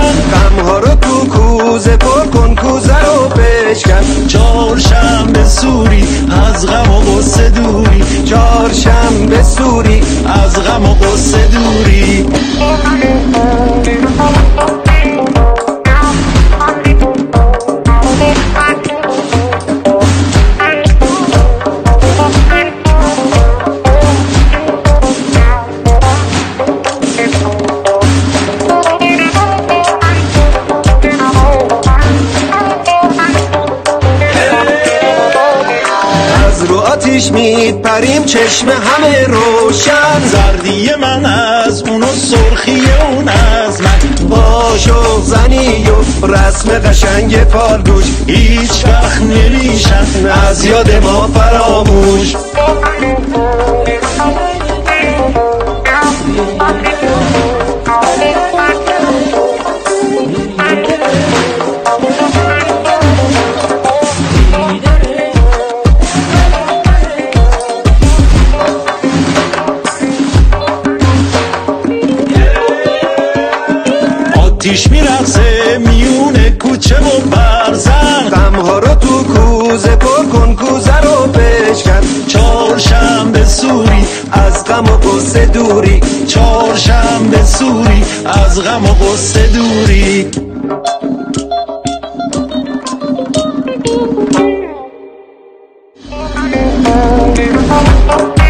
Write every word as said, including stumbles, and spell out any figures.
غمها رو تو کوزه پر کن، کوزه رو بشکن. چهارشنبه سوری از غم و غصه دوری، چهارشنبه سوری از غم و غصه دوری. رو آتیش میپریم چشم همه روشن، زردی من از اون و سرخی اون از من. باشو زنی و رسم قشنگ فالگوش هیچ وقت نمیشن از یاد ما فراموش. آتیش میرقصه میونه کوچه و برزن، غمها رو تو کوزه پر کن، کوزه رو بشکن. چهارشنبه سوری از غم و غصه دوری، چهارشنبه سوری از غم و غصه دوری. Thank you.